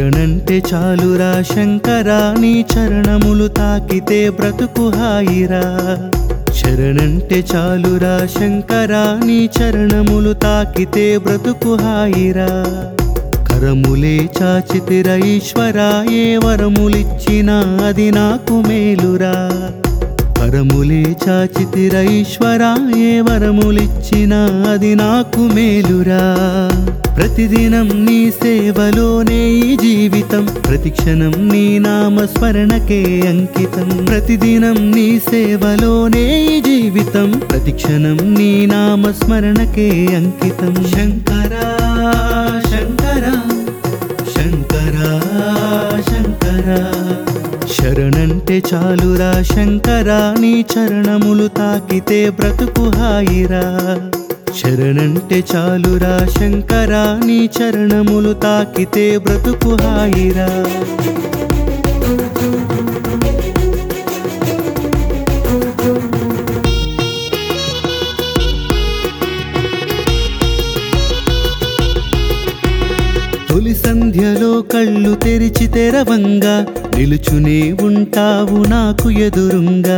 శరణంటే చాలురా శంకరా నీ చరణములు తాకితే బ్రతుకు హాయిరా శరణంటే చాలురా శంకరా నీ చరణములు తాకితే బ్రతుకు హాయిరా కరములే చాచితిర ఈశ్వరా ఏ వరములిచ్చినా అది నాకు మేలురా కరములే చాచితిర ఈశ్వరా ఏ వరములిచ్చినా అది నాకు మేలురా ప్రతిదినం నీ సేవలోనే ఈ జీవితం ప్రతిక్షణం నీ నామస్మరణకే అంకితం ప్రతిదినం నీ సేవలోనే ఈ జీవితం ప్రతిక్షణం నీ నామస్మరణకే అంకితం శంకరా శంకరా శంకరా శంకరా శరణంటే చాలురా శంకరా నీ చరణములు తాకితే బ్రతుకు హాయిరా శరణంటే చాలురా శంకరా నీ చరణములు తాకితే బ్రతుకు హాయిరా తొలి సంధ్యలో కళ్ళు తెరిచి తెరవంగా నిలుచునే ఉంటావు నాకు ఎదురుంగా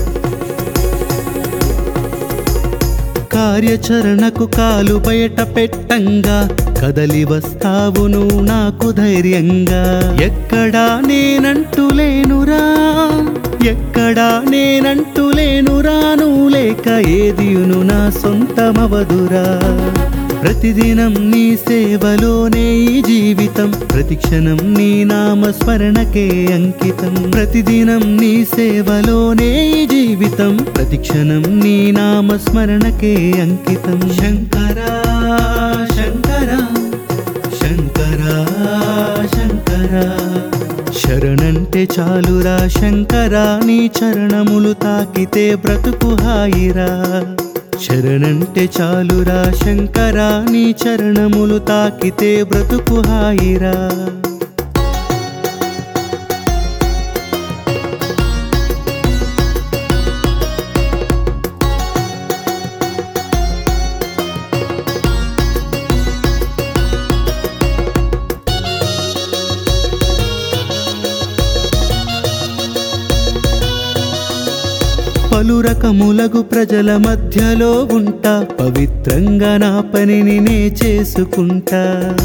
కార్యాచరణకు కాలు బయట పెట్టంగా కదలి వస్తావు నువ్వు నాకు ధైర్యంగా ఎక్కడా నేనంటూ లేనురా ఎక్కడా నేనంటూ లేనురా నువ్వు లేక ఏదియును నా సొంతమవదురా ప్రతిదినం నీ సేవలోనే ఈ జీవితం ప్రతిక్షణం నీ నామస్మరణకే అంకితం ప్రతిదినం నీ సేవలోనే ఈ జీవితం ప్రతిక్షణం నీ నామస్మరణకే అంకితం శంకరా శంకరా శంకరా శంకరా శరణంటే చాలురా శంకరా నీ చరణములు తాకితే బ్రతుకు హాయిరా శరణంటే చాలురా శంకరా నీ చరణములు తాకితే బ్రతుకు హాయిరా పలు రకములగు ప్రజల మధ్యలో ఉంటా పవిత్రంగా నా పనిని నే చేసుకుంటా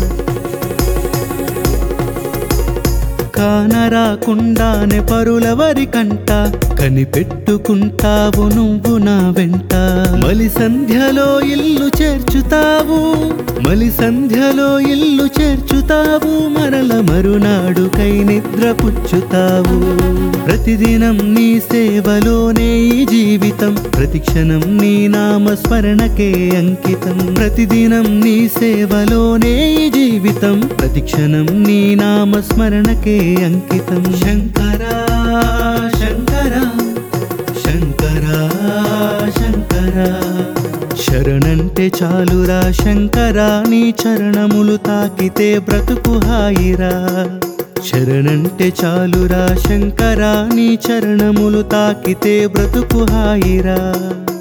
కానరాకుండానే పరుల వరికంట కనిపెట్టుకుంటావు నువ్వు నా వెంట మలి సంధ్యలో ఇల్లు చేర్చుతావు మలి సంధ్యలో ఇల్లు చేర్చుతావు మరల మరునాడుకై నిద్ర పుచ్చుతావు ప్రతిదినం నీ సేవలోనే ఈ జీవితం ప్రతిక్షణం నీ నామస్మరణకే అంకితం ప్రతిదినం నీ సేవలోనే ఈ జీవితం ప్రతిక్షణం నీ నామస్మరణకే అంకితం శంకరా శంకరా శంకరా శంకరా శరణంటే చాలురా శంకరా నీ చరణములు తాకితే బ్రతుకు హాయిరా శరణంటే చాలురా శంకరా నీ చరణములు తాకితే బ్రతుకు హాయిరా